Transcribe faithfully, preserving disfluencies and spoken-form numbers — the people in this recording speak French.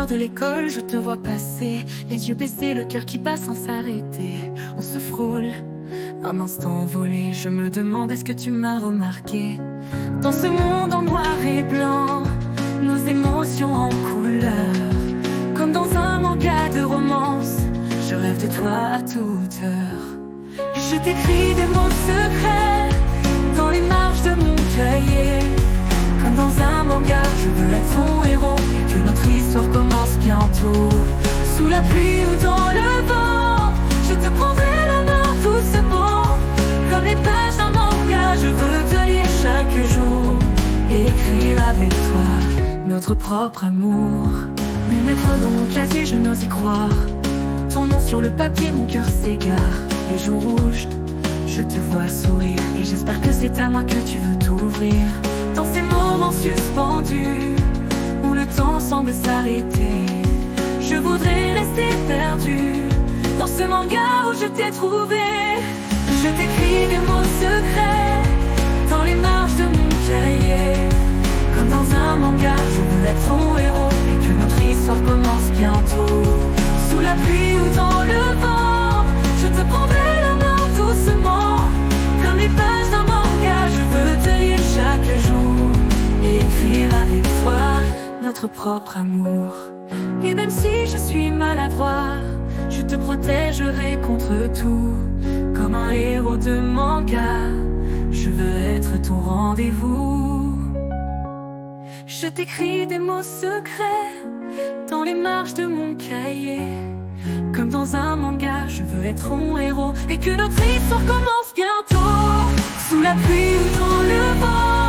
de l'école, je te vois passer, les yeux baissés, le cœur qui bat sans s'arrêter. On se frôle, un instant volé, je me demande est-ce que tu m'as remarqué. Dans ce monde en noir et blanc, nos émotions en couleur, comme dans un manga de romance, je rêve de toi à toute heure. Je t'écris des mots secrets dans les marges de mon cahier. Comme dans un manga, je veux être ton héros et que notre histoire commence bientôt. Sous la pluie ou dans le vent, je te prendrai la main doucement. Comme les pages d'un manga, je veux te lire chaque jour et écrire avec toi notre propre amour. Me mettre dans mon casier, je n'ose y croire. Ton nom sur le papier, mon cœur s'égare. Les jours rouges, je te vois sourire et j'espère que c'est à moi que tu veux t'ouvrir. Dans ces moments suspendus où le temps semble s'arrêter, je voudrais rester perdu dans ce manga où je t'ai trouvé. Je t'écris des mots secrets dans les marges de mon cahier. Comme dans un manga, je veux être ton héros et que notre histoire commence bientôt. Sous la pluie ou dans le vent, je te prendrai la main doucement. Comme les pages d'un manga, je veux te lire chaque jour et écrire avec toi notre propre amour. Et même si je suis maladroit, je te protégerai contre tout. Comme un héros de manga, je veux être ton rendez-vous. Je t'écris des mots secrets dans les marges de mon cahier. Comme dans un manga, je veux être ton héros et que notre histoire commence bientôt. Sous la pluie ou dans le vent,